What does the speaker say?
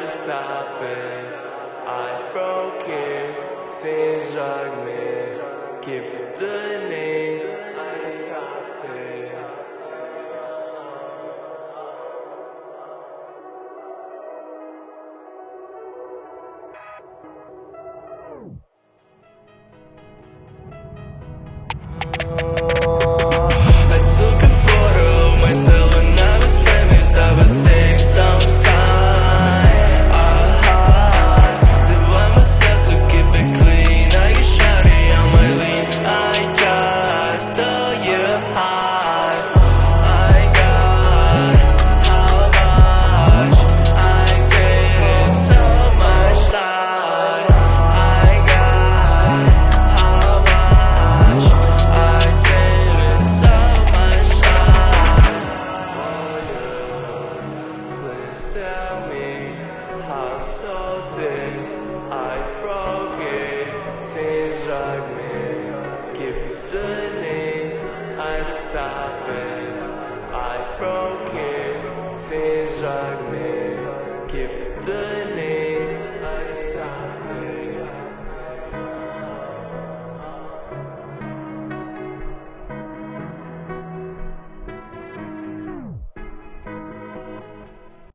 just stop it. I broke it, things drag me. Keep doing it, I just stop it. I took a photo of myself when I was finished. That was take some time. To buy myself to keep it clean. I get shawty on my lean. I just stole you high. I got how much I did so much time. I got how much I did so much time. Please tell me how so this I broke it, things drag me. Keep doing it, I just stop it.